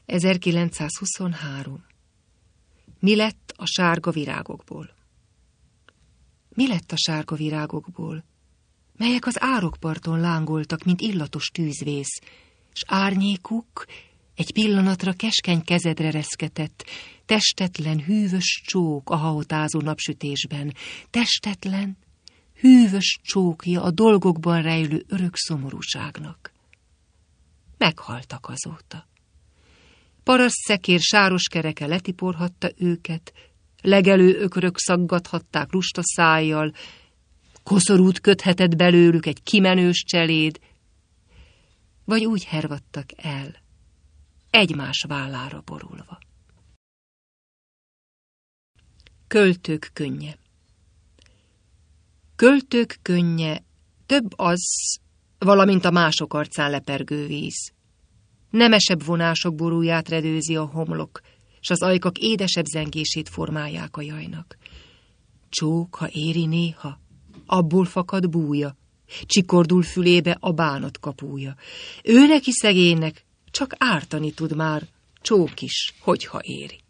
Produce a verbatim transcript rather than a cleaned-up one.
ezerkilencszázhuszonhárom. Mi lett a sárga virágokból? Mi lett a sárga virágokból, melyek az árokparton lángoltak, mint illatos tűzvész, s árnyékuk egy pillanatra keskeny kezedre reszketett, testetlen, hűvös csók a hahotázó napsütésben, testetlen, hűvös csókja a dolgokban rejlő örök szomorúságnak. Meghaltak azóta. Paraszt szekér sáros kereke letiporhatta őket, legelő ökörök szaggathatták lusta szájjal, koszorút köthetett belőlük egy kimenős cseléd, vagy úgy hervadtak el, egymás vállára borulva. Költők könnye. Költők könnye több az, valamint a mások arcán lepergő víz. Nemesebb vonások borúját redőzi a homlok, s az ajkak édesebb zengését formálják a jajnak. Csók, ha éri néha, abból fakad búja, csikordul fülébe a bánat kapúja. Ő neki szegénynek csak ártani tud már, csók is, hogyha éri.